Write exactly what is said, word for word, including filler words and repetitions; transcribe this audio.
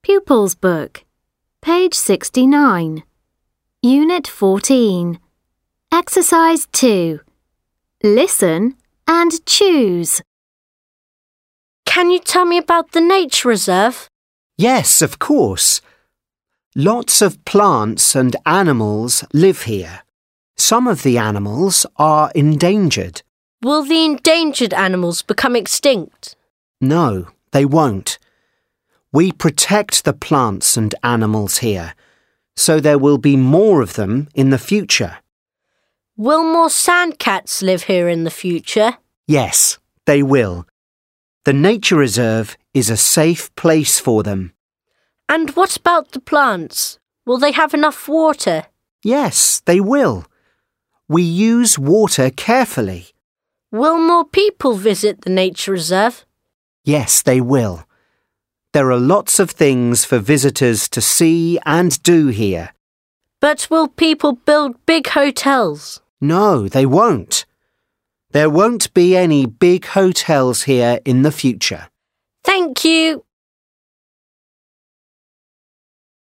Pupils Book, page sixty-nine, Unit fourteen, Exercise two. Listen and choose. Can you tell me about the nature reserve? Yes, of course. Lots of plants and animals live here. Some of the animals are endangered. Will the endangered animals become extinct? No, they won't. We protect the plants and animals here, so there will be more of them in the future. Will more sandcats live here in the future? Yes, they will. The nature reserve is a safe place for them. And what about the plants? Will they have enough water? Yes, they will. We use water carefully. Will more people visit the nature reserve? Yes, they will. There are lots of things for visitors to see and do here. But will people build big hotels? No, they won't. There won't be any big hotels here in the future. Thank you.